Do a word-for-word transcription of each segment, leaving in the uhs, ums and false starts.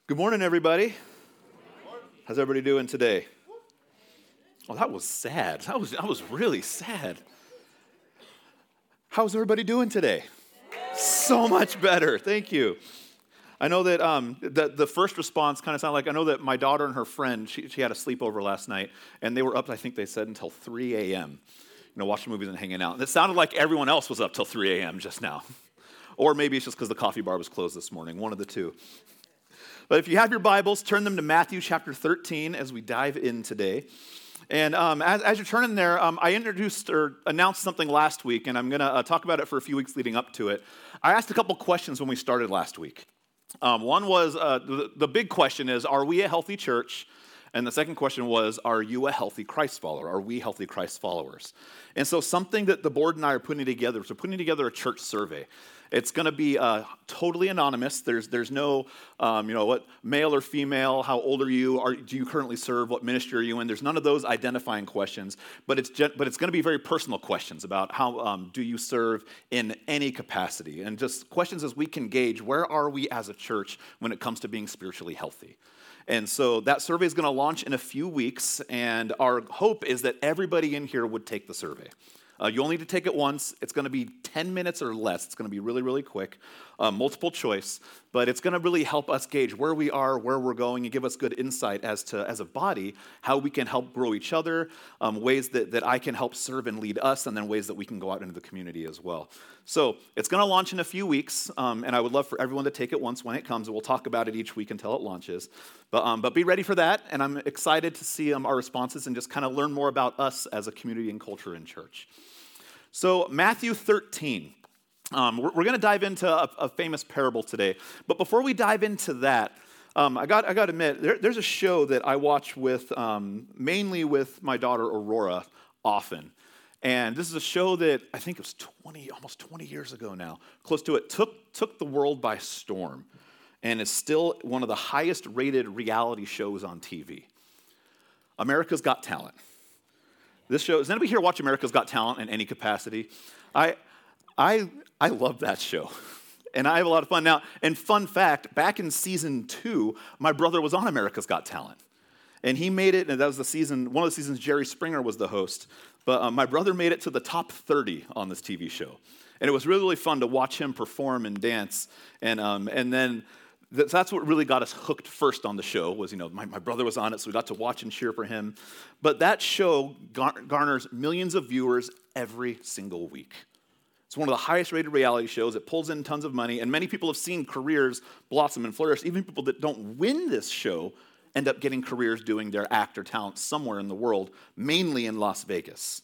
Good morning, everybody. How's everybody doing today? Oh, that was sad. That was that was really sad. How's everybody doing today? So much better. Thank you. I know that um, the, the first response kind of sounded like, I know that my daughter and her friend, she, she had a sleepover last night, and they were up, I think they said, until three a.m., you know, watching movies and hanging out. And it sounded like everyone else was up till three a.m. just now. Or maybe it's just because the coffee bar was closed this morning, one of the two. But if you have your Bibles, turn them to Matthew chapter thirteen as we dive in today. And um, as, as you're turning there, um, I introduced or announced something last week, and I'm going to uh, talk about it for a few weeks leading up to it. I asked a couple questions when we started last week. Um, one was, uh, the, the big question is, are we a healthy church? And the second question was, are you a healthy Christ follower? Are we healthy Christ followers? And so something that the board and I are putting together is we're putting together a church survey. It's going to be uh, totally anonymous. There's there's no, um, you know, what male or female, how old are you, are, do you currently serve, what ministry are you in? There's none of those identifying questions, but it's gen- but it's going to be very personal questions about how um, do you serve in any capacity, and just questions as we can gauge where are we as a church when it comes to being spiritually healthy. And so that survey is going to launch in a few weeks, and our hope is that everybody in here would take the survey. Uh, you only need to take it once. It's going to be ten minutes or less. It's going to be really, really quick, uh, multiple choice. But it's going to really help us gauge where we are, where we're going, and give us good insight as to, as a body, how we can help grow each other, um, ways that, that I can help serve and lead us, and then ways that we can go out into the community as well. So it's going to launch in a few weeks, um, and I would love for everyone to take it once when it comes, and we'll talk about it each week until it launches. But, um, but be ready for that, and I'm excited to see um, our responses and just kind of learn more about us as a community and culture in church. So Matthew thirteen, um, we're, we're going to dive into a, a famous parable today. But before we dive into that, um, I got I got to admit, there, there's a show that I watch with um, mainly with my daughter Aurora often, and this is a show that I think it was twenty, almost twenty years ago now, close to it. Took took the world by storm, and is still one of the highest rated reality shows on T V. America's Got Talent. This show, does anybody here watch America's Got Talent in any capacity? I I I love that show. And I have a lot of fun. Now, and fun fact, back in season two, my brother was on America's Got Talent. And he made it, and that was the season, one of the seasons Jerry Springer was the host. But um, my brother made it to the top thirty on this T V show. And it was really, really fun to watch him perform and dance. And um, and then that's what really got us hooked first on the show was, you know, my, my brother was on it, so we got to watch and cheer for him. But that show gar- garners millions of viewers every single week. It's one of the highest rated reality shows. It pulls in tons of money, and many people have seen careers blossom and flourish. Even people that don't win this show end up getting careers doing their act or talent somewhere in the world, mainly in Las Vegas.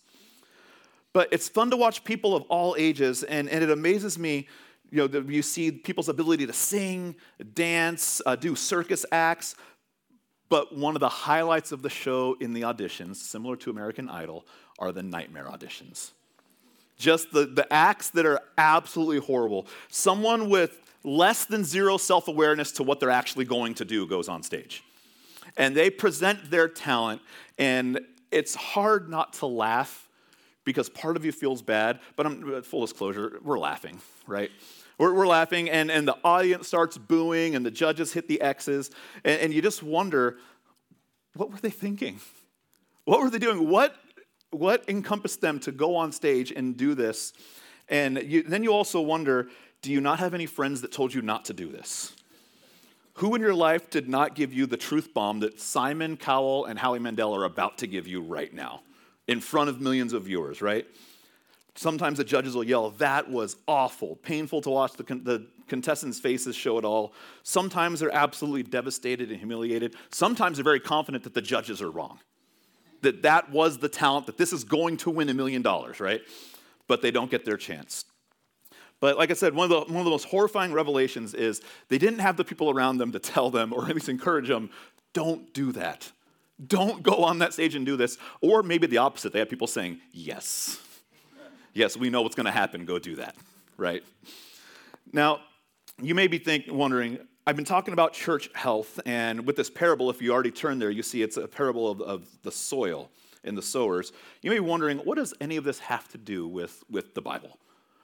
But it's fun to watch people of all ages, and, and it amazes me. You know, you see people's ability to sing, dance, uh, do circus acts. But one of the highlights of the show in the auditions, similar to American Idol, are the nightmare auditions. Just the, the acts that are absolutely horrible. Someone with less than zero self-awareness to what they're actually going to do goes on stage. And they present their talent, and it's hard not to laugh because part of you feels bad. But I'm, full disclosure, we're laughing, right? We're, we're laughing, and, and the audience starts booing, and the judges hit the X's, and, and you just wonder, what were they thinking? What were they doing? What, what encompassed them to go on stage and do this? And you, then you also wonder, do you not have any friends that told you not to do this? Who in your life did not give you the truth bomb that Simon Cowell and Howie Mandel are about to give you right now in front of millions of viewers, right? Sometimes the judges will yell, that was awful, painful to watch the, con- the contestants' faces show it all. Sometimes they're absolutely devastated and humiliated. Sometimes they're very confident that the judges are wrong, that that was the talent, that this is going to win a million dollars, right? But they don't get their chance. But like I said, one of the one of the most horrifying revelations is they didn't have the people around them to tell them, or at least encourage them, don't do that. Don't go on that stage and do this. Or maybe the opposite. They had people saying, yes. Yes, we know what's going to happen. Go do that, right? Now, you may be think, wondering, I've been talking about church health, and with this parable, if you already turn there, you see it's a parable of, of the soil and the sowers. You may be wondering, what does any of this have to do with, with the Bible?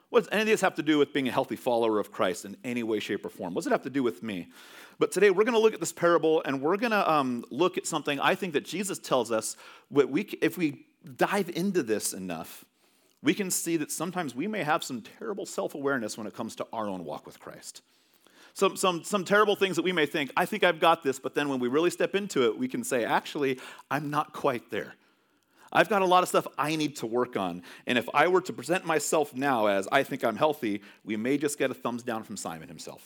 What does any of this have to do with being a healthy follower of Christ in any way, shape, or form? What does it have to do with me? But today we're going to look at this parable, and we're going to um, look at something I think that Jesus tells us. What we, if we dive into this enough, we can see that sometimes we may have some terrible self-awareness when it comes to our own walk with Christ. Some, some, some terrible things that we may think, I think I've got this, but then when we really step into it, we can say, actually, I'm not quite there. I've got a lot of stuff I need to work on. And if I were to present myself now as I think I'm healthy, we may just get a thumbs down from Simon himself.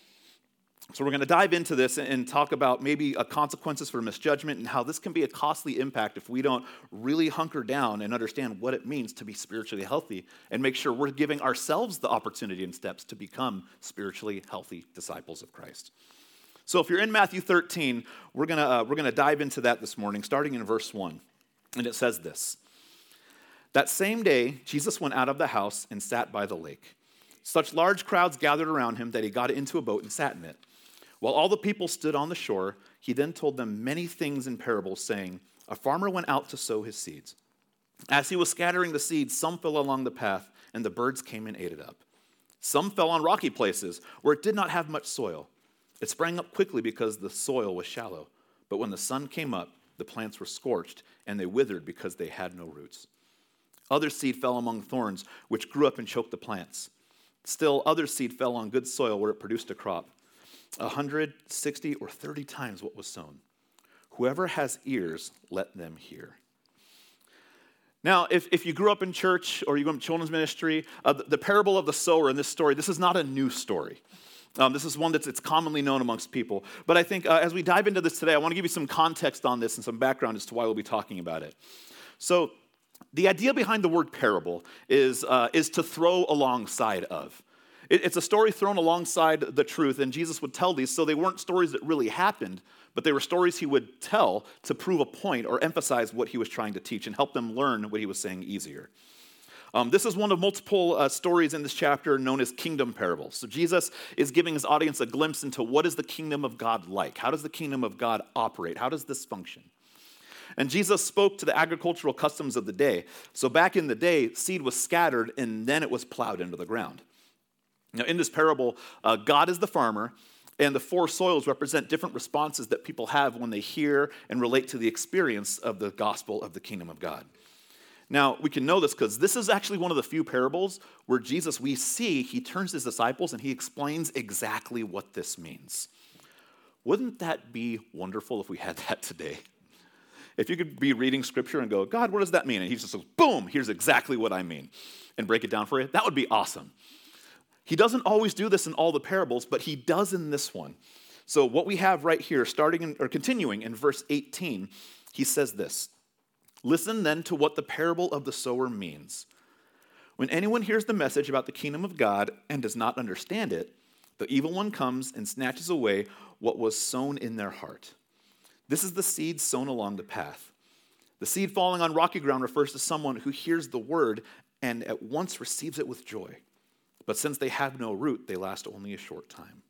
So we're going to dive into this and talk about maybe uh, consequences for misjudgment and how this can be a costly impact if we don't really hunker down and understand what it means to be spiritually healthy and make sure we're giving ourselves the opportunity and steps to become spiritually healthy disciples of Christ. So if you're in Matthew thirteen, we're going to uh, we're going to dive into that this morning, starting in verse one. And it says this: That same day, Jesus went out of the house and sat by the lake. Such large crowds gathered around him that he got into a boat and sat in it. While all the people stood on the shore, he then told them many things in parables, saying, A farmer went out to sow his seeds. As he was scattering the seeds, some fell along the path, and the birds came and ate it up. Some fell on rocky places where it did not have much soil. It sprang up quickly because the soil was shallow. But when the sun came up, the plants were scorched, and they withered because they had no roots. Other seed fell among thorns, which grew up and choked the plants. Still, other seed fell on good soil where it produced a crop, a hundred, sixty, or thirty times what was sown. Whoever has ears, let them hear. Now, if, if you grew up in church or you grew up in children's ministry, uh, the, the parable of the sower in this story, this is not a new story. Um, this is one that's it's commonly known amongst people. But I think uh, as we dive into this today, I want to give you some context on this and some background as to why we'll be talking about it. So the idea behind the word parable is, uh, is to throw alongside of. It, it's a story thrown alongside the truth, and Jesus would tell these, so they weren't stories that really happened, but they were stories he would tell to prove a point or emphasize what he was trying to teach and help them learn what he was saying easier. Um, this is one of multiple uh, stories in this chapter known as kingdom parables. So Jesus is giving his audience a glimpse into what is the kingdom of God like? How does the kingdom of God operate? How does this function? And Jesus spoke to the agricultural customs of the day. So back in the day, seed was scattered and then it was plowed into the ground. Now in this parable, uh, God is the farmer, and the four soils represent different responses that people have when they hear and relate to the experience of the gospel of the kingdom of God. Now, we can know this because this is actually one of the few parables where Jesus, we see, he turns to his disciples and he explains exactly what this means. Wouldn't that be wonderful if we had that today? If you could be reading scripture and go, God, what does that mean? And he just goes, boom, here's exactly what I mean, and break it down for you. That would be awesome. He doesn't always do this in all the parables, but he does in this one. So what we have right here, starting in, or continuing in verse eighteen, he says this: Listen then to what the parable of the sower means. When anyone hears the message about the kingdom of God and does not understand it, the evil one comes and snatches away what was sown in their heart. This is the seed sown along the path. The seed falling on rocky ground refers to someone who hears the word and at once receives it with joy. But since they have no root, they last only a short time.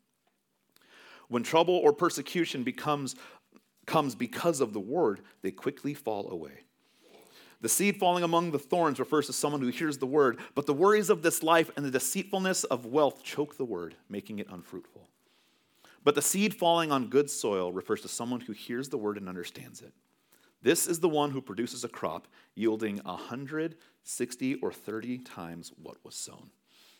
When trouble or persecution becomes, comes because of the word, they quickly fall away. The seed falling among the thorns refers to someone who hears the word, but the worries of this life and the deceitfulness of wealth choke the word, making it unfruitful. But the seed falling on good soil refers to someone who hears the word and understands it. This is the one who produces a crop yielding one hundred, sixty, or thirty times what was sown.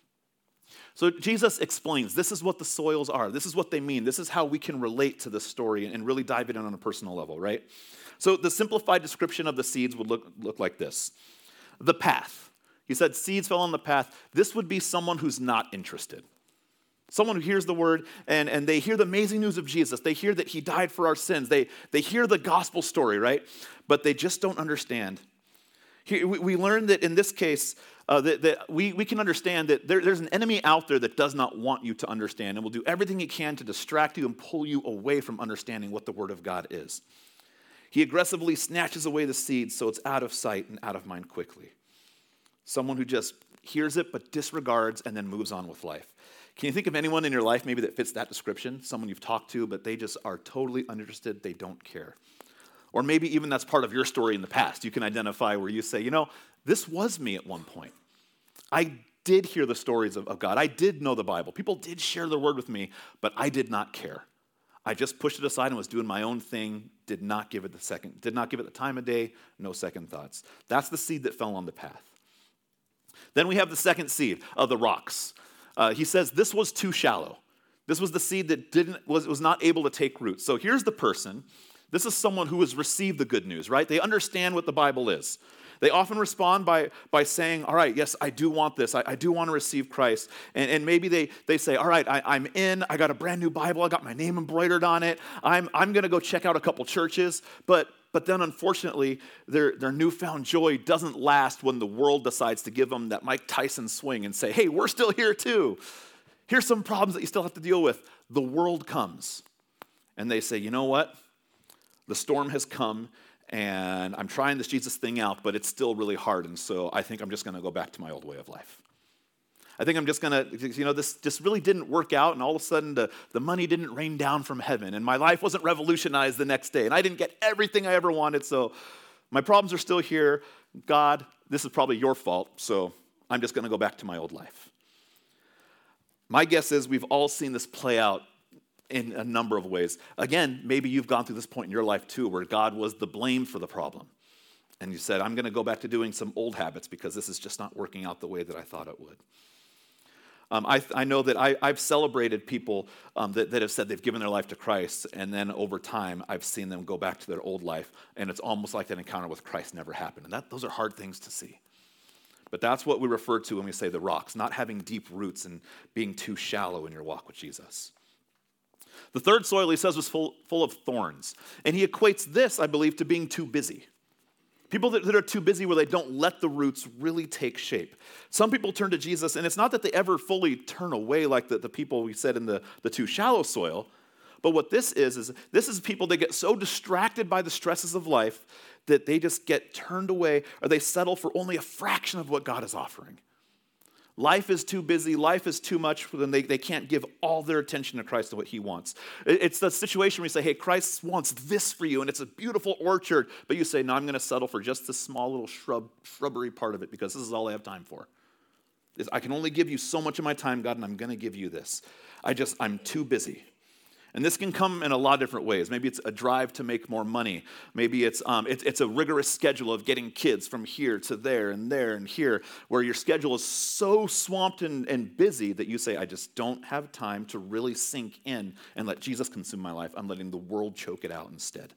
So Jesus explains, this is what the soils are. This is what they mean. This is how we can relate to this story and really dive in on a personal level, right? So the simplified description of the seeds would look, look like this. The path. He said seeds fell on the path. This would be someone who's not interested. Someone who hears the word and, and they hear the amazing news of Jesus. They hear that he died for our sins. They, they hear the gospel story, right? But they just don't understand. He, we, we learned that in this case, uh, that, that we, we can understand that there, there's an enemy out there that does not want you to understand and will do everything he can to distract you and pull you away from understanding what the word of God is. He aggressively snatches away the seeds so it's out of sight and out of mind quickly. Someone who just hears it but disregards and then moves on with life. Can you think of anyone in your life maybe that fits that description? Someone you've talked to, but they just are totally uninterested, they don't care. Or maybe even that's part of your story in the past. You can identify where you say, you know, this was me at one point. I did hear the stories of, of God. I did know the Bible. People did share their word with me, but I did not care. I just pushed it aside and was doing my own thing, did not give it the second, did not give it the time of day, no second thoughts. That's the seed that fell on the path. Then we have the second seed of the rocks. Uh, he says this was too shallow. This was the seed that didn't was, was not able to take root. So here's the person. This is someone who has received the good news, right? They understand what the Bible is. They often respond by, by saying, all right, yes, I do want this. I, I do want to receive Christ. And, and maybe they, they say, all right, I, I'm in. I got a brand new Bible. I got my name embroidered on it. I'm, I'm going to go check out a couple churches. But, but then, unfortunately, their, their newfound joy doesn't last when the world decides to give them that Mike Tyson swing and say, hey, we're still here too. Here's some problems that you still have to deal with. The world comes. And they say, you know what? The storm has come. And I'm trying this Jesus thing out, but it's still really hard. And so I think I'm just going to go back to my old way of life. I think I'm just going to, you know, this just really didn't work out. And all of a sudden, the, the money didn't rain down from heaven. And my life wasn't revolutionized the next day. And I didn't get everything I ever wanted. So my problems are still here. God, this is probably your fault. So I'm just going to go back to my old life. My guess is we've all seen this play out in a number of ways. Again, maybe you've gone through this point in your life too where God was the blame for the problem. And you said, I'm going to go back to doing some old habits because this is just not working out the way that I thought it would. Um, I, I know that I, I've celebrated people um, that, that have said they've given their life to Christ, and then over time, I've seen them go back to their old life, and it's almost like that encounter with Christ never happened. And that, those are hard things to see. But that's what we refer to when we say the rocks, not having deep roots and being too shallow in your walk with Jesus. The third soil, he says, was full, full of thorns. And he equates this, I believe, to being too busy. People that, that are too busy where they don't let the roots really take shape. Some people turn to Jesus, and it's not that they ever fully turn away like the, the people we said in the, the too shallow soil. But what this is, is this is people that get so distracted by the stresses of life that they just get turned away or they settle for only a fraction of what God is offering. Life is too busy. Life is too much for them. They, they can't give all their attention to Christ and what he wants. It's the situation where you say, hey, Christ wants this for you, and it's a beautiful orchard. But you say, no, I'm going to settle for just this small little shrub, shrubbery part of it because this is all I have time for. I can only give you so much of my time, God, and I'm going to give you this. I just, I'm too busy. And this can come in a lot of different ways. Maybe it's a drive to make more money. Maybe it's, um, it's it's a rigorous schedule of getting kids from here to there and there and here, where your schedule is so swamped and, and busy that you say, I just don't have time to really sink in and let Jesus consume my life. I'm letting the world choke it out instead.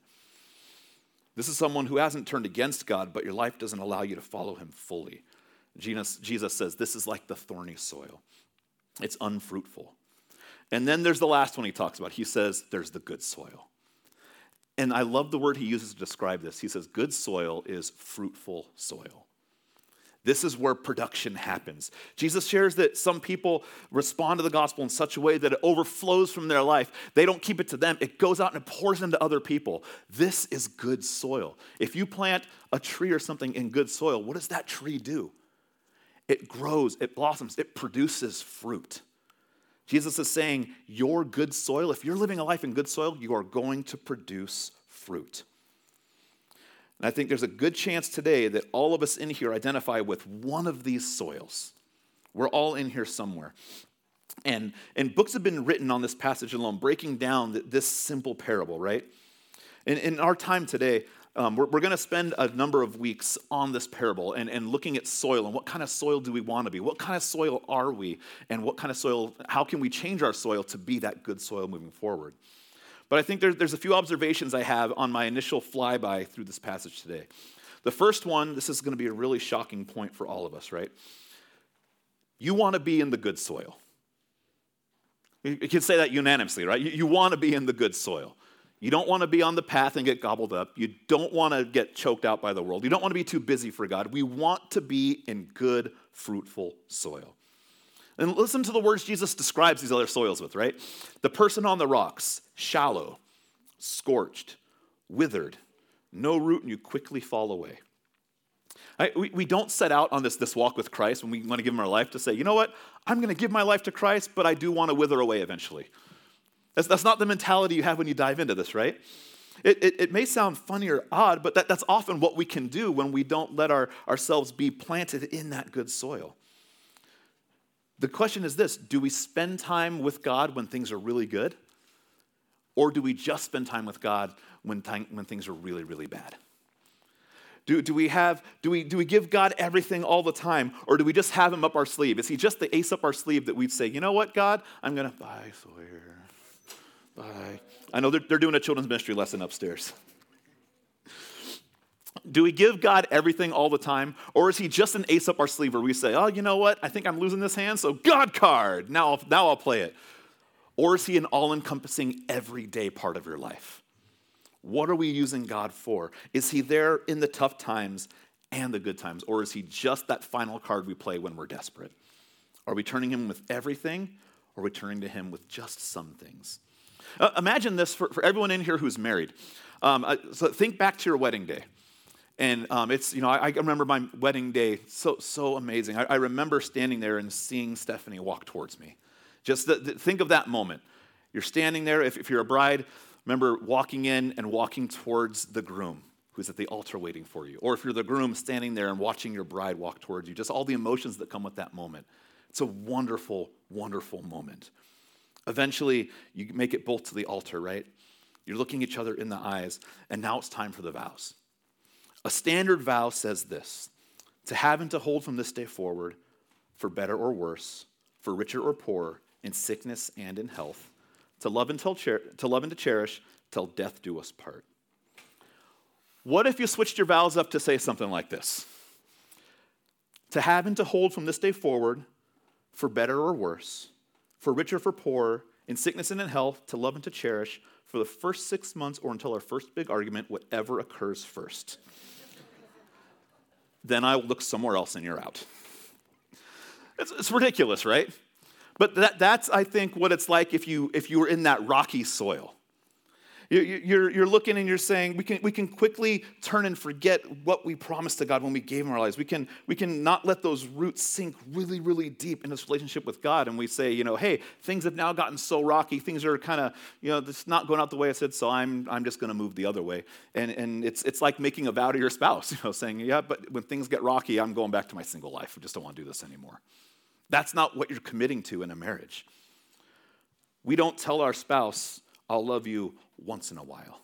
This is someone who hasn't turned against God, but your life doesn't allow you to follow him fully. Jesus, Jesus says this is like the thorny soil. It's unfruitful. And then there's the last one he talks about. He says there's the good soil. And I love the word he uses to describe this. He says good soil is fruitful soil. This is where production happens. Jesus shares that some people respond to the gospel in such a way that it overflows from their life. They don't keep it to them. It goes out and it pours into other people. This is good soil. If you plant a tree or something in good soil, what does that tree do? It grows, it blossoms, it produces fruit. Jesus is saying, your good soil, if you're living a life in good soil, you are going to produce fruit. And I think there's a good chance today that all of us in here identify with one of these soils. We're all in here somewhere. And, and books have been written on this passage alone, breaking down this simple parable, right? In, in our time today, Um, we're we're going to spend a number of weeks on this parable and, and looking at soil and what kind of soil do we want to be? What kind of soil are we? And what kind of soil, how can we change our soil to be that good soil moving forward? But I think there, there's a few observations I have on my initial flyby through this passage today. The first one, this is going to be a really shocking point for all of us, right? You want to be in the good soil. You can say that unanimously, right? You, you want to be in the good soil. You don't want to be on the path and get gobbled up. You don't want to get choked out by the world. You don't want to be too busy for God. We want to be in good, fruitful soil. And listen to the words Jesus describes these other soils with, right? The person on the rocks, shallow, scorched, withered, no root, and you quickly fall away. Right? We, we don't set out on this, this walk with Christ when we want to give him our life to say, you know what? I'm going to give my life to Christ, but I do want to wither away eventually. That's, that's not the mentality you have when you dive into this, right? It, it, it may sound funny or odd, but that, that's often what we can do when we don't let our, ourselves be planted in that good soil. The question is this: do we spend time with God when things are really good? Or do we just spend time with God when, time, when things are really, really bad? Do, do, we have, do, we, do we give God everything all the time, or do we just have him up our sleeve? Is he just the ace up our sleeve that we'd say, you know what, God, I'm going to, bye, Sawyer, bye. I know they're, they're doing a children's ministry lesson upstairs. Do we give God everything all the time, or is he just an ace up our sleeve where we say, oh, you know what, I think I'm losing this hand, so God card, now I'll, now I'll play it. Or is he an all-encompassing everyday part of your life? What are we using God for? Is he there in the tough times and the good times? Or is he just that final card we play when we're desperate? Are we turning him with everything, or are we turning to him with just some things? Uh, imagine this for, for everyone in here who's married. Um, uh, so think back to your wedding day. And um, it's, you know, I, I remember my wedding day so, so amazing. I, I remember standing there and seeing Stephanie walk towards me. Just the, the, think of that moment. You're standing there, if, if you're a bride, remember walking in and walking towards the groom who's at the altar waiting for you. Or if you're the groom, standing there and watching your bride walk towards you. Just all the emotions that come with that moment. It's a wonderful, wonderful moment. Eventually, you make it both to the altar, right? You're looking each other in the eyes, and now it's time for the vows. A standard vow says this: to have and to hold from this day forward, for better or worse, for richer or poorer, in sickness and in health, to love and, till cher- to love and to cherish, till death do us part. What if you switched your vows up to say something like this? To have and to hold from this day forward, for better or worse, for richer or for poorer, in sickness and in health, to love and to cherish, for the first six months or until our first big argument, whatever occurs first. Then I will look somewhere else and you're out. It's, it's ridiculous, right? But that, that's, I think, what it's like if you if you were in that rocky soil. You, you're, you're looking and you're saying, we can, we can quickly turn and forget what we promised to God when we gave him our lives. We can, we can not let those roots sink really, really deep in this relationship with God. And we say, you know, hey, things have now gotten so rocky. Things are kind of, you know, it's not going out the way I said, so I'm I'm just going to move the other way. And and it's it's like making a vow to your spouse, you know, saying, yeah, but when things get rocky, I'm going back to my single life. I just don't want to do this anymore. That's not what you're committing to in a marriage. We don't tell our spouse, I'll love you once in a while.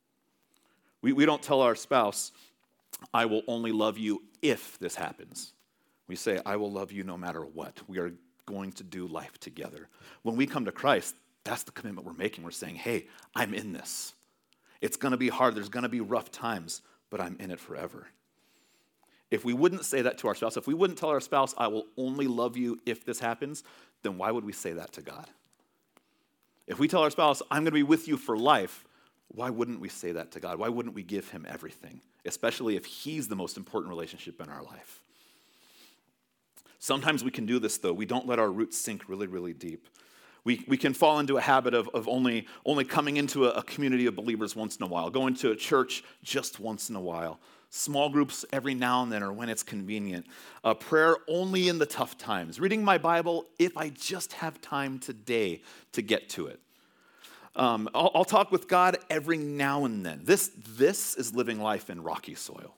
We, we don't tell our spouse, I will only love you if this happens. We say, I will love you no matter what. We are going to do life together. When we come to Christ, that's the commitment we're making. We're saying, hey, I'm in this. It's going to be hard. There's going to be rough times, but I'm in it forever. If we wouldn't say that to our spouse, if we wouldn't tell our spouse, I will only love you if this happens, then why would we say that to God? If we tell our spouse, I'm going to be with you for life, why wouldn't we say that to God? Why wouldn't we give him everything, especially if he's the most important relationship in our life? Sometimes we can do this, though. We don't let our roots sink really, really deep. We, we can fall into a habit of, of only, only coming into a, a community of believers once in a while, going to a church just once in a while, small groups every now and then or when it's convenient, uh, prayer only in the tough times, reading my Bible if I just have time today to get to it. Um, I'll, I'll talk with God every now and then. This, this is living life in rocky soil.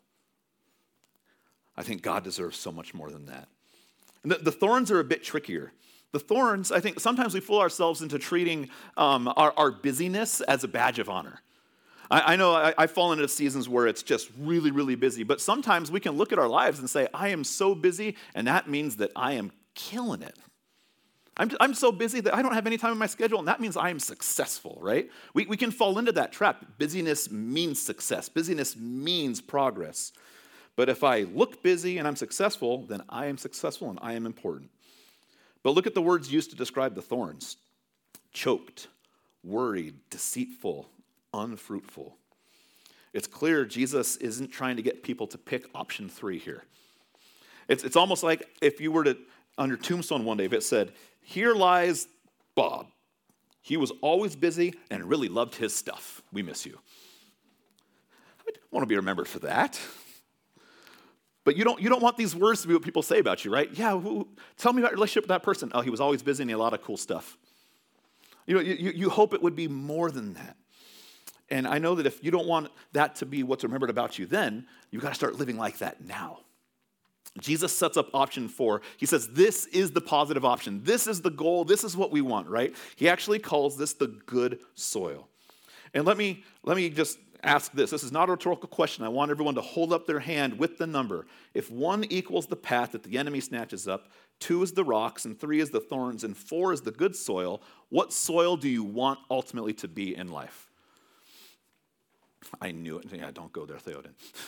I think God deserves so much more than that. And the, the thorns are a bit trickier. The thorns, I think sometimes we fool ourselves into treating um, our, our busyness as a badge of honor. I, I know I, I've fallen into seasons where it's just really, really busy, but sometimes we can look at our lives and say, I am so busy, and that means that I am killing it. I'm, I'm so busy that I don't have any time in my schedule, and that means I am successful, right? We, we can fall into that trap. Busyness means success. Busyness means progress. But if I look busy and I'm successful, then I am successful and I am important. But look at the words used to describe the thorns. Choked, worried, deceitful, unfruitful. It's clear Jesus isn't trying to get people to pick option three here. It's, it's almost like if you were to, on your tombstone one day, if it said, here lies Bob. He was always busy and really loved his stuff. We miss you. I don't want to be remembered for that. But you don't, you don't want these words to be what people say about you, right? Yeah, who, tell me about your relationship with that person. Oh, he was always busy and he had a lot of cool stuff. You know, you, you hope it would be more than that. And I know that if you don't want that to be what's remembered about you then, you've got to start living like that now. Jesus sets up option four. He says, this is the positive option. This is the goal. This is what we want, right? He actually calls this the good soil. And let me, let me just ask this. This is not a rhetorical question. I want everyone to hold up their hand with the number. If one equals the path that the enemy snatches up, two is the rocks, and three is the thorns, and four is the good soil, what soil do you want ultimately to be in life? I knew it. Yeah, don't go there, Theoden.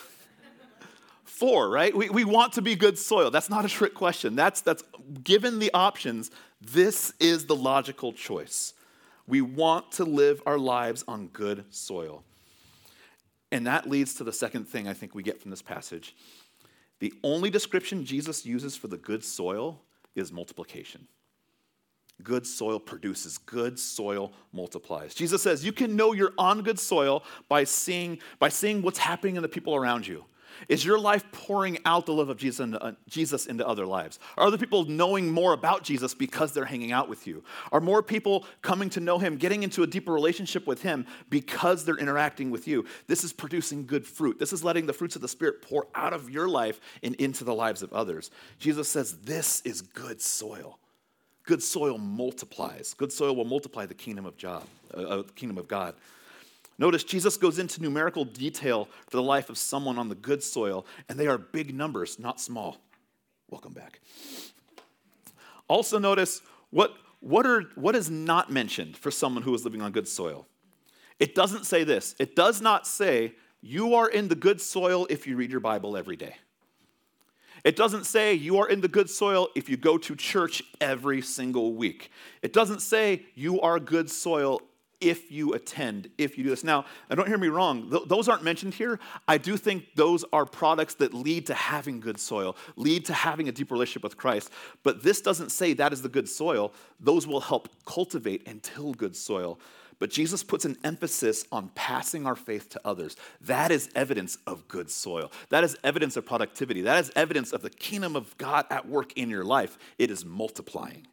Four, right? We, we want to be good soil. That's not a trick question. That's, that's given the options, this is the logical choice. We want to live our lives on good soil. And that leads to the second thing I think we get from this passage. The only description Jesus uses for the good soil is multiplication. Good soil produces, good soil multiplies. Jesus says you can know you're on good soil by seeing, by seeing what's happening in the people around you. Is your life pouring out the love of Jesus into, uh, Jesus into other lives? Are other people knowing more about Jesus because they're hanging out with you? Are more people coming to know him, getting into a deeper relationship with him because they're interacting with you? This is producing good fruit. This is letting the fruits of the Spirit pour out of your life and into the lives of others. Jesus says this is good soil. Good soil multiplies. Good soil will multiply the kingdom of God. Uh, the kingdom of God. Notice Jesus goes into numerical detail for the life of someone on the good soil, and they are big numbers, not small. Welcome back. Also notice what, what, are, what is not mentioned for someone who is living on good soil. It doesn't say this. It does not say, you are in the good soil if you read your Bible every day. It doesn't say you are in the good soil if you go to church every single week. It doesn't say you are good soil if you attend, if you do this. Now, don't hear me wrong. Th- those aren't mentioned here. I do think those are products that lead to having good soil, lead to having a deep relationship with Christ. But this doesn't say that is the good soil. Those will help cultivate and till good soil. But Jesus puts an emphasis on passing our faith to others. That is evidence of good soil. That is evidence of productivity. That is evidence of the kingdom of God at work in your life. It is multiplying.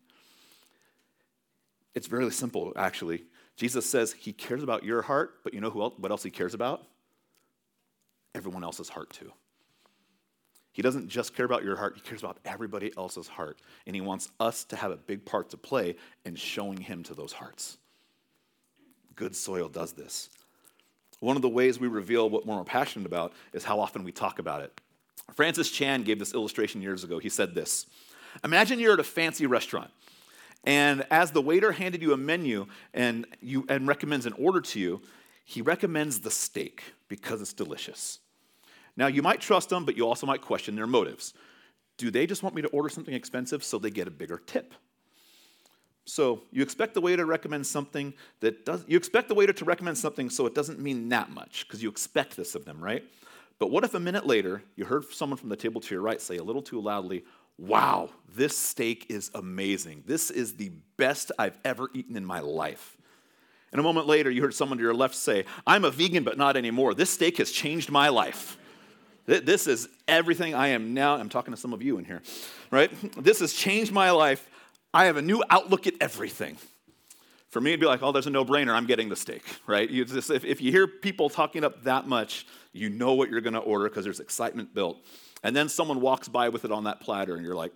It's very simple, actually. Jesus says he cares about your heart, but you know who else, what else he cares about? Everyone else's heart too. He doesn't just care about your heart, he cares about everybody else's heart. And he wants us to have a big part to play in showing him to those hearts. Good soil does this. One of the ways we reveal what we're more passionate about is how often we talk about it. Francis Chan gave this illustration years ago. He said this: imagine you're at a fancy restaurant. And as the waiter handed you a menu and, you, and recommends an order to you, he recommends the steak because it's delicious. Now, you might trust them, but you also might question their motives. Do they just want me to order something expensive so they get a bigger tip? So you expect the waiter to recommend something that does. You expect the waiter to recommend something so it doesn't mean that much because you expect this of them, right? But what if a minute later you heard someone from the table to your right say a little too loudly, "Wow, this steak is amazing. This is the best I've ever eaten in my life." And a moment later, you heard someone to your left say, "I'm a vegan, but not anymore. This steak has changed my life. This is everything I am now." I'm talking to some of you in here, right? "This has changed my life. I have a new outlook at everything." For me, it'd be like, "Oh, there's a no-brainer. I'm getting the steak," right? You just, if, if you hear people talking up that much, you know what you're going to order because there's excitement built. And then someone walks by with it on that platter, and you're like,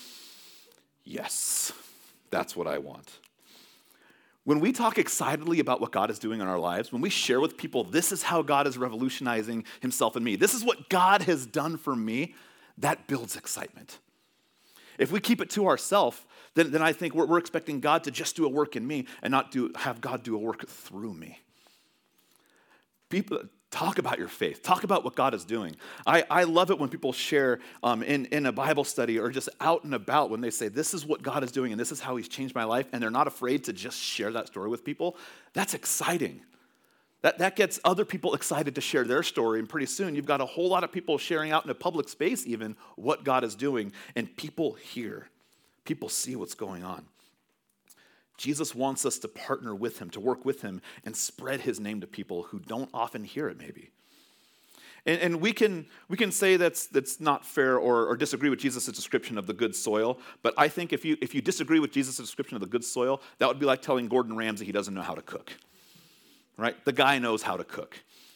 yes, that's what I want. When we talk excitedly about what God is doing in our lives, when we share with people, this is how God is revolutionizing himself in me, this is what God has done for me, that builds excitement. If we keep it to ourselves, then, then I think we're, we're expecting God to just do a work in me and not do have God do a work through me. People talk about your faith. Talk about what God is doing. I, I love it when people share um, in, in a Bible study or just out and about when they say, this is what God is doing and this is how he's changed my life, and they're not afraid to just share that story with people. That's exciting. That, that gets other people excited to share their story, and pretty soon you've got a whole lot of people sharing out in a public space even what God is doing, and people hear. People see what's going on. Jesus wants us to partner with him, to work with him, and spread his name to people who don't often hear it, maybe. And, and we can we can say that's that's not fair or, or disagree with Jesus' description of the good soil, but I think if you if you disagree with Jesus' description of the good soil, that would be like telling Gordon Ramsay he doesn't know how to cook. Right? The guy knows how to cook.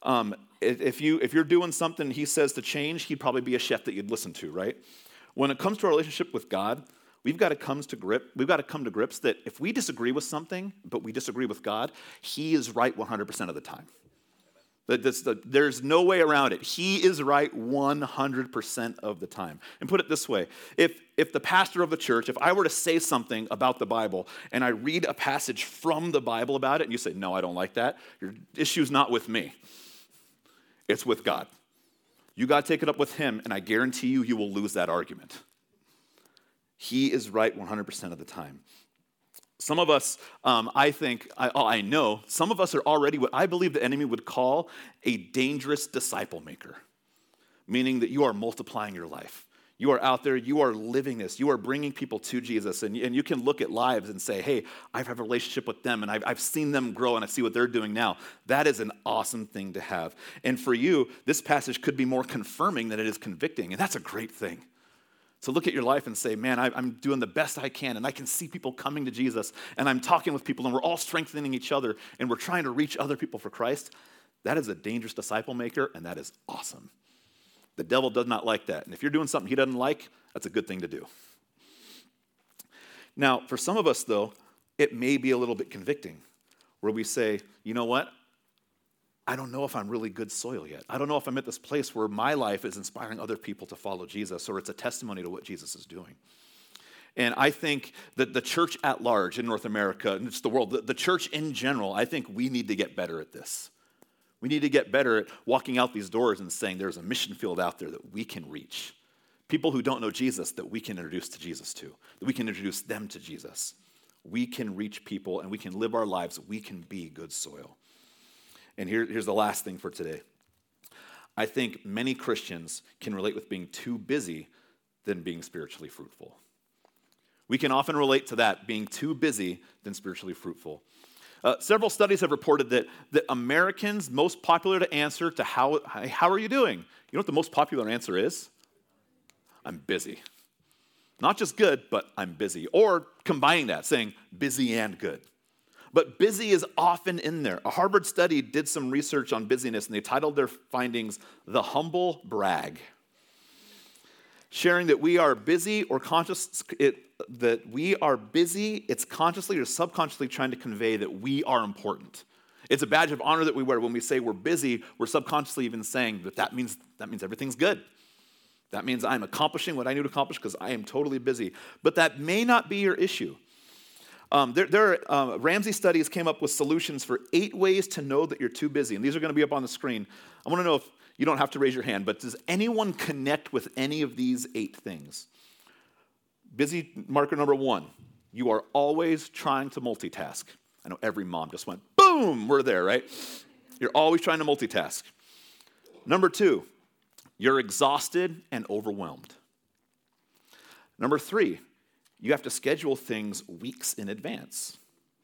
Um, if, if you if you're doing something he says to change, he'd probably be a chef that you'd listen to, right? When it comes to our relationship with God, we've got to come to grip. We've got to come to grips that if we disagree with something, but we disagree with God, He is right one hundred percent of the time. That this, the, there's no way around it. He is right one hundred percent of the time. And put it this way, if, if the pastor of the church, if I were to say something about the Bible and I read a passage from the Bible about it and you say, no, I don't like that, your issue's not with me. It's with God. You got to take it up with Him, and I guarantee you, you will lose that argument. He is right one hundred percent of the time. Some of us, um, I think, I, I know, some of us are already what I believe the enemy would call a dangerous disciple maker, meaning that you are multiplying your life. You are out there, you are living this, you are bringing people to Jesus, and, and you can look at lives and say, hey, I have a relationship with them, and I've, I've seen them grow, and I see what they're doing now. That is an awesome thing to have. And for you, this passage could be more confirming than it is convicting, and that's a great thing. So look at your life and say, man, I'm doing the best I can, and I can see people coming to Jesus, and I'm talking with people, and we're all strengthening each other, and we're trying to reach other people for Christ. That is a dangerous disciple maker, and that is awesome. The devil does not like that. And if you're doing something he doesn't like, that's a good thing to do. Now, for some of us, though, it may be a little bit convicting, where we say, you know what? I don't know if I'm really good soil yet. I don't know if I'm at this place where my life is inspiring other people to follow Jesus, or it's a testimony to what Jesus is doing. And I think that the church at large in North America, and it's the world, the, the church in general, I think we need to get better at this. We need to get better at walking out these doors and saying there's a mission field out there that we can reach. People who don't know Jesus that we can introduce to Jesus to, that we can introduce them to Jesus. We can reach people and we can live our lives. We can be good soil. And here, here's the last thing for today. I think many Christians can relate with being too busy than being spiritually fruitful. We can often relate to that, being too busy than spiritually fruitful. Uh, several studies have reported that, that Americans most popular to answer to how, how are you doing? You know what the most popular answer is? I'm busy. Not just good, but I'm busy. Or combining that, saying busy and good. But busy is often in there. A Harvard study did some research on busyness, and they titled their findings, The Humble Brag. Sharing that we are busy or conscious, it, that we are busy, it's consciously or subconsciously trying to convey that we are important. It's a badge of honor that we wear. When we say we're busy, we're subconsciously even saying that that means, that means everything's good. That means I'm accomplishing what I need to accomplish because I am totally busy. But that may not be your issue. Um, there, there uh, Ramsey studies came up with solutions for eight ways to know that you're too busy. And these are going to be up on the screen. I want to know if you don't have to raise your hand, but does anyone connect with any of these eight things? Busy marker number one, you are always trying to multitask. I know every mom just went, boom, we're there, right? You're always trying to multitask. Number two, you're exhausted and overwhelmed. Number three, you have to schedule things weeks in advance.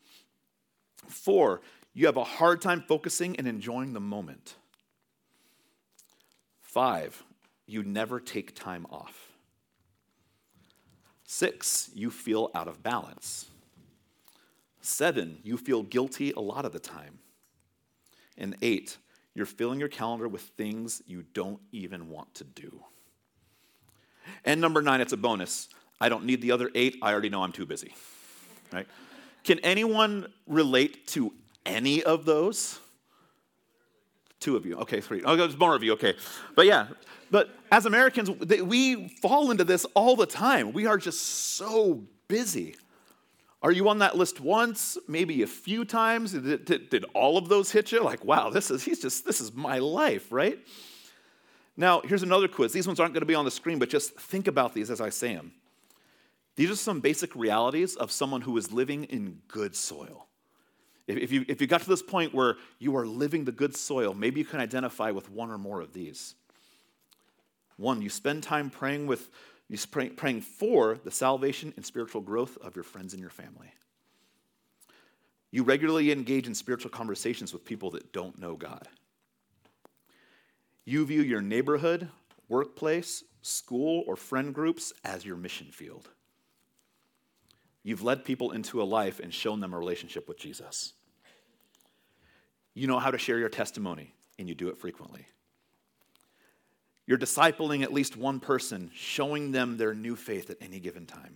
Four, you have a hard time focusing and enjoying the moment. Five, you never take time off. Six, you feel out of balance. Seven, you feel guilty a lot of the time. And eight, you're filling your calendar with things you don't even want to do. And number nine, it's a bonus. I don't need the other eight. I already know I'm too busy. Right? Can anyone relate to any of those? Two of you. Okay, three. Oh, there's more of you. Okay. But yeah, but as Americans, we fall into this all the time. We are just so busy. Are you on that list once, maybe a few times? Did, did, did all of those hit you? Like, wow, this is he's just this is my life, right? Now, here's another quiz. These ones aren't going to be on the screen, but just think about these as I say them. These are some basic realities of someone who is living in good soil. If, if you if you got to this point where you are living the good soil, maybe you can identify with one or more of these. One, you spend time praying with you pray, praying for the salvation and spiritual growth of your friends and your family. You regularly engage in spiritual conversations with people that don't know God. You view your neighborhood, workplace, school, or friend groups as your mission field. You've led people into a life and shown them a relationship with Jesus. You know how to share your testimony and you do it frequently. You're discipling at least one person, showing them their new faith at any given time.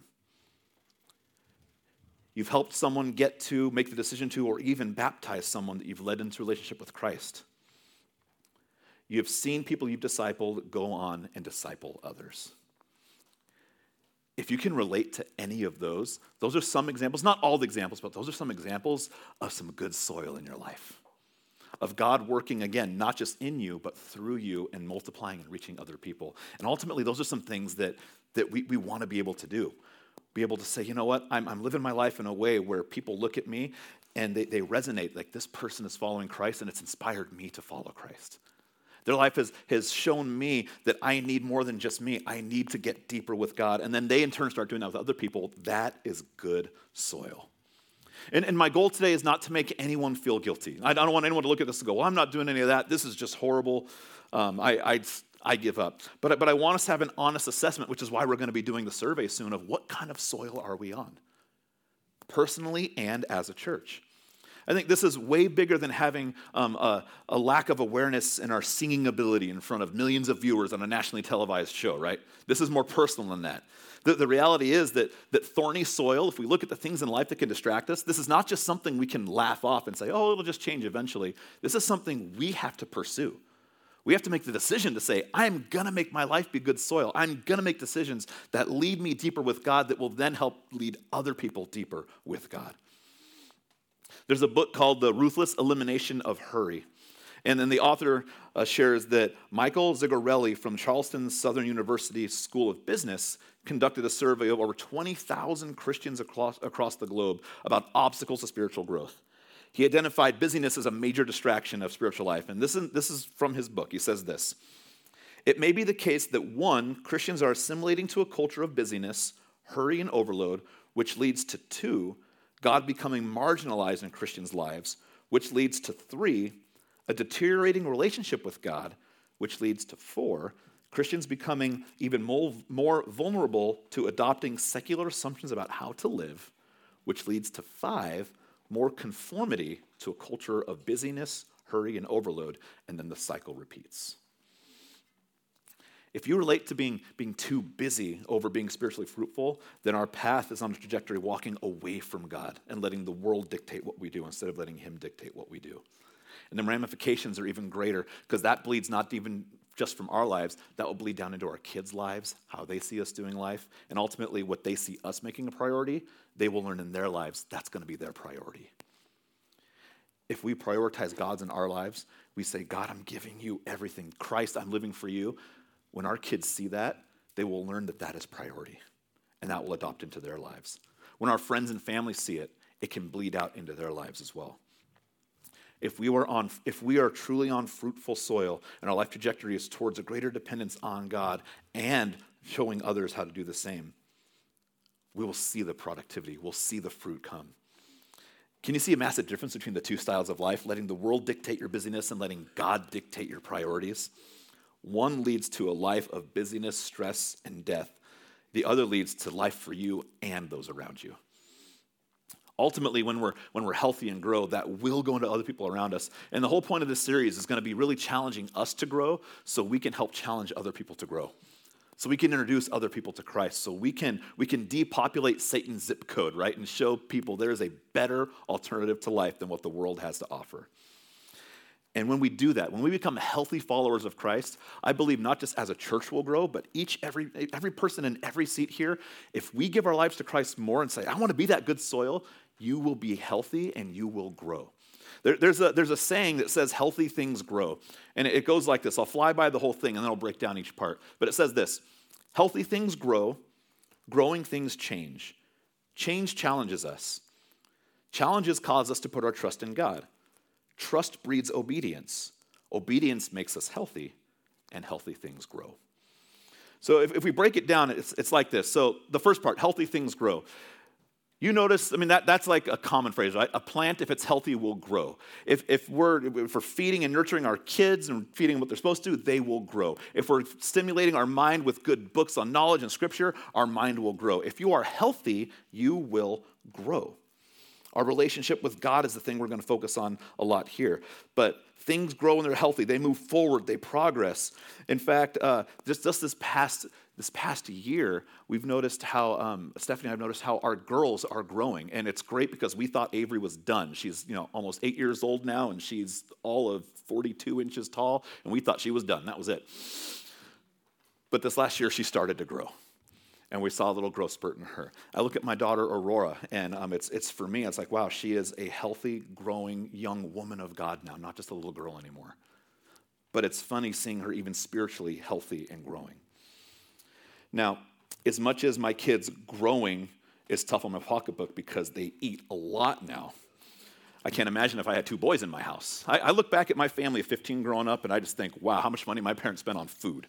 You've helped someone get to, make the decision to, or even baptize someone that you've led into a relationship with Christ. You have seen people you've discipled go on and disciple others. If you can relate to any of those, those are some examples, not all the examples, but those are some examples of some good soil in your life. Of God working, again, not just in you, but through you and multiplying and reaching other people. And ultimately, those are some things that, that we, we want to be able to do. Be able to say, you know what, I'm, I'm living my life in a way where people look at me and they, they resonate, like this person is following Christ and it's inspired me to follow Christ. Their life has, has shown me that I need more than just me. I need to get deeper with God. And then they in turn start doing that with other people. That is good soil. And, and my goal today is not to make anyone feel guilty. I don't want anyone to look at this and go, well, I'm not doing any of that. This is just horrible. Um, I, I, I give up. But, but I want us to have an honest assessment, which is why we're going to be doing the survey soon of what kind of soil are we on, personally and as a church. I think this is way bigger than having um, a, a lack of awareness in our singing ability in front of millions of viewers on a nationally televised show, right? This is more personal than that. The, the reality is that, that thorny soil, if we look at the things in life that can distract us, this is not just something we can laugh off and say, oh, it'll just change eventually. This is something we have to pursue. We have to make the decision to say, I'm going to make my life be good soil. I'm going to make decisions that lead me deeper with God that will then help lead other people deeper with God. There's a book called The Ruthless Elimination of Hurry. And then the author uh, shares that Michael Zigarelli from Charleston Southern University School of Business conducted a survey of over twenty thousand Christians across, across the globe about obstacles to spiritual growth. He identified busyness as a major distraction of spiritual life. And this is, this is from his book. He says this: it may be the case that one, Christians are assimilating to a culture of busyness, hurry, and overload, which leads to two, God becoming marginalized in Christians' lives, which leads to three, a deteriorating relationship with God, which leads to four, Christians becoming even more, more vulnerable to adopting secular assumptions about how to live, which leads to five, more conformity to a culture of busyness, hurry, and overload, and then the cycle repeats. If you relate to being, being too busy over being spiritually fruitful, then our path is on a trajectory walking away from God and letting the world dictate what we do instead of letting Him dictate what we do. And the ramifications are even greater because that bleeds not even just from our lives, that will bleed down into our kids' lives, how they see us doing life, and ultimately what they see us making a priority, they will learn in their lives that's going to be their priority. If we prioritize God's in our lives, we say, God, I'm giving you everything. Christ, I'm living for you. When our kids see that, they will learn that that is priority, and that will adopt into their lives. When our friends and family see it, it can bleed out into their lives as well. If we were on, if we are truly on fruitful soil and our life trajectory is towards a greater dependence on God and showing others how to do the same, we will see the productivity, we'll see the fruit come. Can you see a massive difference between the two styles of life, letting the world dictate your busyness and letting God dictate your priorities? One leads to a life of busyness, stress, and death. The other leads to life for you and those around you. Ultimately, when we're when we're healthy and grow, that will go into other people around us. And the whole point of this series is going to be really challenging us to grow so we can help challenge other people to grow. So we can introduce other people to Christ. So we can we can depopulate Satan's zip code, right? And show people there is a better alternative to life than what the world has to offer. And when we do that, when we become healthy followers of Christ, I believe not just as a church will grow, but each, every, every person in every seat here, if we give our lives to Christ more and say, I want to be that good soil, you will be healthy and you will grow. There, there's, a, there's a saying that says healthy things grow. And it goes like this. I'll fly by the whole thing and then I'll break down each part. But it says this: healthy things grow, growing things change. Change challenges us. Challenges cause us to put our trust in God. Trust breeds obedience. Obedience makes us healthy, and healthy things grow. So if, if we break it down, it's, it's like this. So the first part, healthy things grow. You notice, I mean, that, that's like a common phrase, right? A plant, if it's healthy, will grow. If, if, we're, if we're feeding and nurturing our kids and feeding what they're supposed to, they will grow. If we're stimulating our mind with good books on knowledge and scripture, our mind will grow. If you are healthy, you will grow. Our relationship with God is the thing we're going to focus on a lot here. But things grow and they're healthy. They move forward. They progress. In fact, uh, just, just this past this past year, we've noticed how, um, Stephanie and I have noticed how our girls are growing. And it's great because we thought Avery was done. She's you know almost eight years old now, and she's all of forty-two inches tall. And we thought she was done. That was it. But this last year, she started to grow. And we saw a little growth spurt in her. I look at my daughter, Aurora, and um, it's it's for me, it's like, wow, she is a healthy, growing, young woman of God now, not just a little girl anymore. But it's funny seeing her even spiritually healthy and growing. Now, as much as my kids growing is tough on my pocketbook because they eat a lot now, I can't imagine if I had two boys in my house. I, I look back at my family of fifteen growing up, and I just think, wow, how much money my parents spent on food.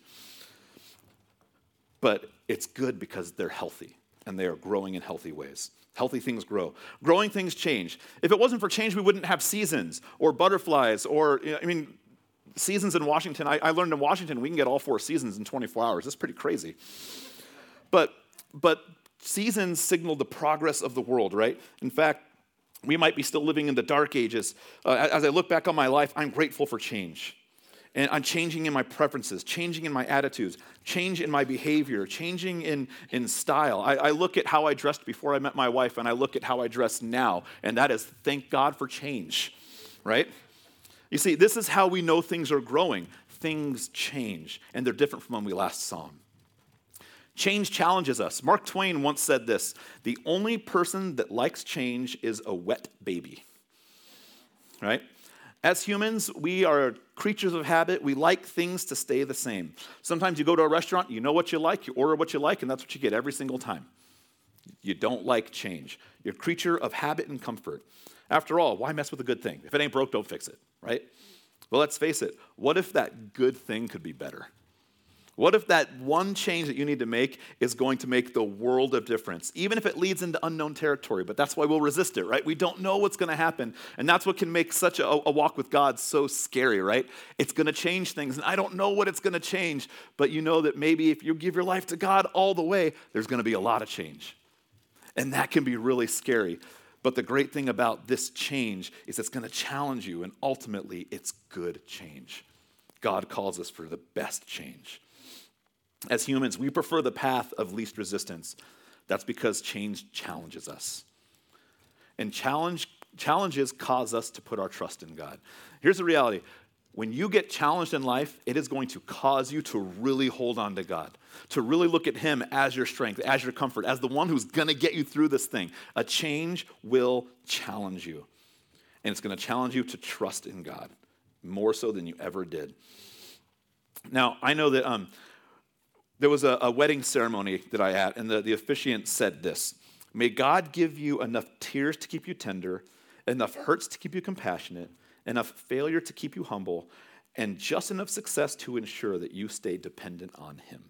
But it's good because they're healthy, and they are growing in healthy ways. Healthy things grow. Growing things change. If it wasn't for change, we wouldn't have seasons or butterflies or, you know, I mean, seasons in Washington. I, I learned in Washington we can get all four seasons in twenty-four hours. That's pretty crazy. But, but seasons signal the progress of the world, right? In fact, we might be still living in the dark ages. Uh, as I look back on my life, I'm grateful for change. And I'm changing in my preferences, changing in my attitudes, change in my behavior, changing in, in style. I, I look at how I dressed before I met my wife, and I look at how I dress now, and that is thank God for change, right? You see, this is how we know things are growing. Things change, and they're different from when we last saw them. Change challenges us. Mark Twain once said this, the only person that likes change is a wet baby, right? As humans, we are creatures of habit. We like things to stay the same. Sometimes you go to a restaurant, you know what you like, you order what you like, and that's what you get every single time. You don't like change. You're a creature of habit and comfort. After all, why mess with a good thing? If it ain't broke, don't fix it, right? Well, let's face it. What if that good thing could be better? What if that one change that you need to make is going to make the world of difference, even if it leads into unknown territory? But that's why we'll resist it, right? We don't know what's going to happen. And that's what can make such a, a walk with God so scary, right? It's going to change things. And I don't know what it's going to change. But you know that maybe if you give your life to God all the way, there's going to be a lot of change. And that can be really scary. But the great thing about this change is it's going to challenge you. And ultimately, it's good change. God calls us for the best change. As humans, we prefer the path of least resistance. That's because change challenges us. And challenge, challenges cause us to put our trust in God. Here's the reality. When you get challenged in life, it is going to cause you to really hold on to God, to really look at Him as your strength, as your comfort, as the one who's going to get you through this thing. A change will challenge you. And it's going to challenge you to trust in God, more so than you ever did. Now, I know that... Um, There was a, a wedding ceremony that I had, and the, the officiant said this, may God give you enough tears to keep you tender, enough hurts to keep you compassionate, enough failure to keep you humble, and just enough success to ensure that you stay dependent on Him.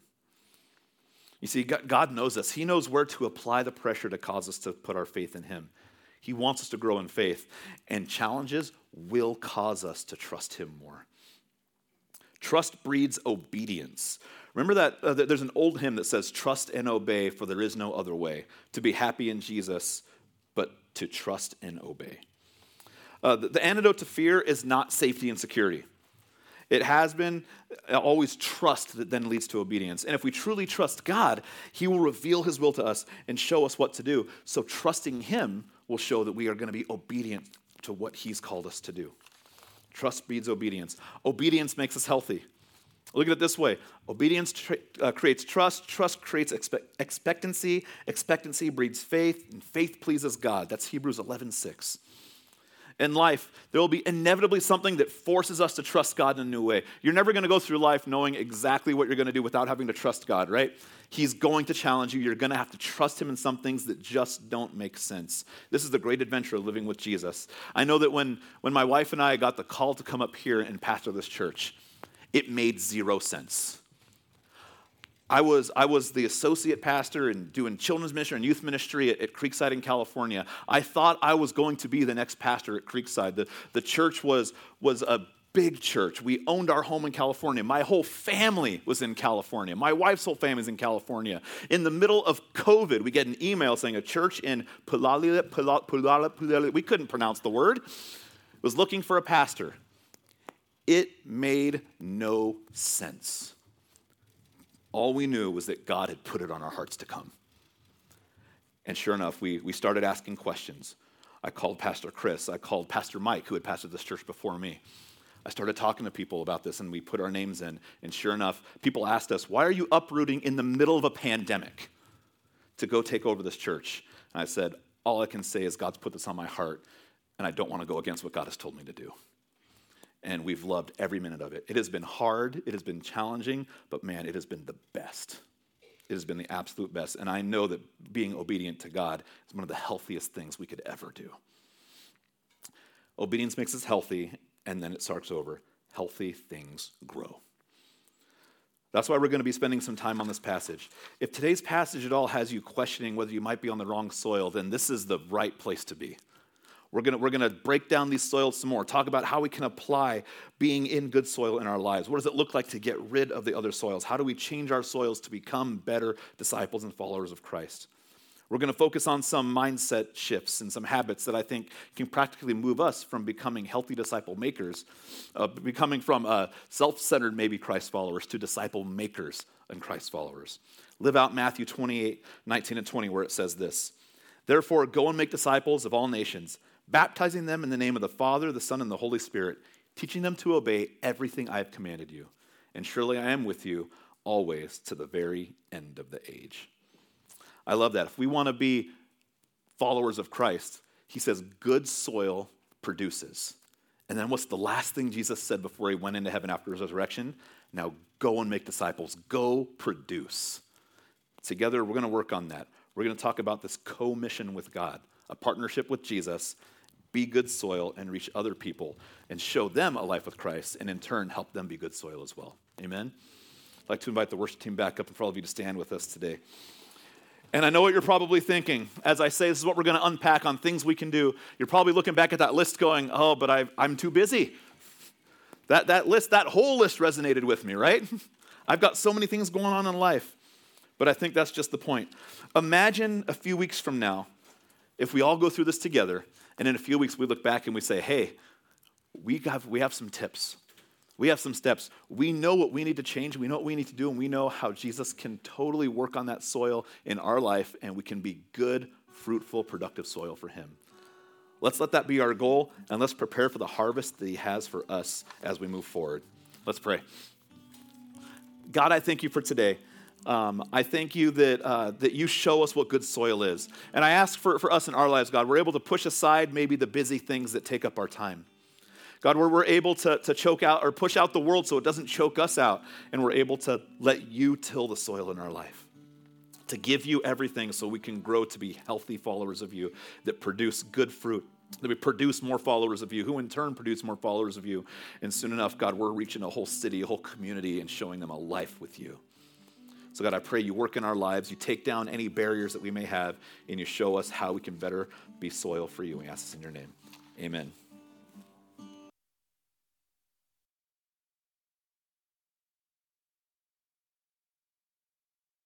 You see, God knows us. He knows where to apply the pressure to cause us to put our faith in Him. He wants us to grow in faith, and challenges will cause us to trust Him more. Trust breeds obedience. Remember that uh, there's an old hymn that says, trust and obey, for there is no other way. To be happy in Jesus, but to trust and obey. Uh, the, the antidote to fear is not safety and security. It has been always trust that then leads to obedience. And if we truly trust God, He will reveal His will to us and show us what to do. So trusting Him will show that we are going to be obedient to what He's called us to do. Trust breeds obedience. Obedience makes us healthy. Look at it this way. Obedience tra- uh, creates trust. Trust creates expe- expectancy. Expectancy breeds faith. And faith pleases God. That's Hebrews eleven six. In life, there will be inevitably something that forces us to trust God in a new way. You're never going to go through life knowing exactly what you're going to do without having to trust God, right? He's going to challenge you. You're going to have to trust Him in some things that just don't make sense. This is the great adventure of living with Jesus. I know that when, when my wife and I got the call to come up here and pastor this church, it made zero sense. I was, I was the associate pastor and doing children's ministry and youth ministry at, at Creekside in California. I thought I was going to be the next pastor at Creekside. The, the church was, was a big church. We owned our home in California. My whole family was in California. My wife's whole family is in California. In the middle of COVID, we get an email saying a church in Pulalit, Pulalit, Pulalit, Pulalit, we couldn't pronounce the word, was looking for a pastor. It made no sense. All we knew was that God had put it on our hearts to come. And sure enough, we, we started asking questions. I called Pastor Chris. I called Pastor Mike, who had pastored this church before me. I started talking to people about this, and we put our names in. And sure enough, people asked us, why are you uprooting in the middle of a pandemic to go take over this church? And I said, all I can say is God's put this on my heart, and I don't want to go against what God has told me to do. And we've loved every minute of it. It has been hard. It has been challenging, but man, it has been the best. It has been the absolute best. And I know that being obedient to God is one of the healthiest things we could ever do. Obedience makes us healthy, and then it starts over. Healthy things grow. That's why we're going to be spending some time on this passage. If today's passage at all has you questioning whether you might be on the wrong soil, then this is the right place to be. We're going to, we're going to break down these soils some more, talk about how we can apply being in good soil in our lives. What does it look like to get rid of the other soils? How do we change our soils to become better disciples and followers of Christ? We're going to focus on some mindset shifts and some habits that I think can practically move us from becoming healthy disciple makers, uh, becoming from uh, self-centered maybe Christ followers to disciple makers and Christ followers. Live out Matthew twenty-eight, nineteen and twenty, where it says this, therefore go and make disciples of all nations, baptizing them in the name of the Father, the Son, and the Holy Spirit, teaching them to obey everything I have commanded you. And surely I am with you always to the very end of the age. I love that. If we want to be followers of Christ, he says good soil produces. And then what's the last thing Jesus said before he went into heaven after his resurrection? Now go and make disciples. Go produce. Together, we're going to work on that. We're going to talk about this co-mission with God, a partnership with Jesus, be good soil and reach other people and show them a life with Christ and in turn help them be good soil as well. Amen? I'd like to invite the worship team back up and for all of you to stand with us today. And I know what you're probably thinking. As I say, this is what we're going to unpack on things we can do. You're probably looking back at that list going, oh, but I've, I'm too busy. That, that list, that whole list resonated with me, right? I've got so many things going on in life. But I think that's just the point. Imagine a few weeks from now, if we all go through this together, and in a few weeks we look back and we say, hey, we have, we have some tips. We have some steps. We know what we need to change. We know what we need to do, and we know how Jesus can totally work on that soil in our life, and we can be good, fruitful, productive soil for him. Let's let that be our goal, and let's prepare for the harvest that he has for us as we move forward. Let's pray. God, I thank you for today. Um, I thank you that uh, that you show us what good soil is. And I ask for, for us in our lives, God, we're able to push aside maybe the busy things that take up our time. God, where we're able to, to choke out or push out the world so it doesn't choke us out, and we're able to let you till the soil in our life, to give you everything so we can grow to be healthy followers of you that produce good fruit, that we produce more followers of you, who in turn produce more followers of you. And soon enough, God, we're reaching a whole city, a whole community, and showing them a life with you. So God, I pray you work in our lives, you take down any barriers that we may have, and you show us how we can better be soil for you. We ask this in your name. Amen.